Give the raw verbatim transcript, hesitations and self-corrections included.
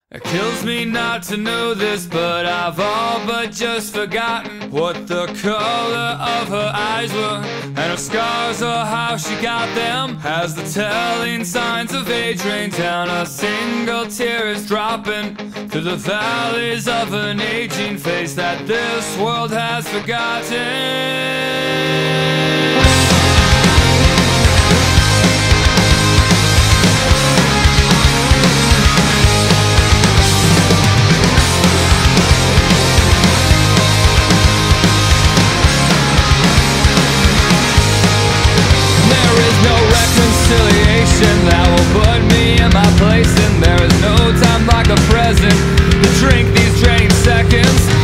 It kills me not to know this, but I've all but just forgotten what the color of her eyes were, and her scars or how she got them. As the telling signs of age rain down, a single tear is dropping through the valleys of an aging face that this world has forgotten. That will put me in my place, and there is no time like the present to drink these draining seconds.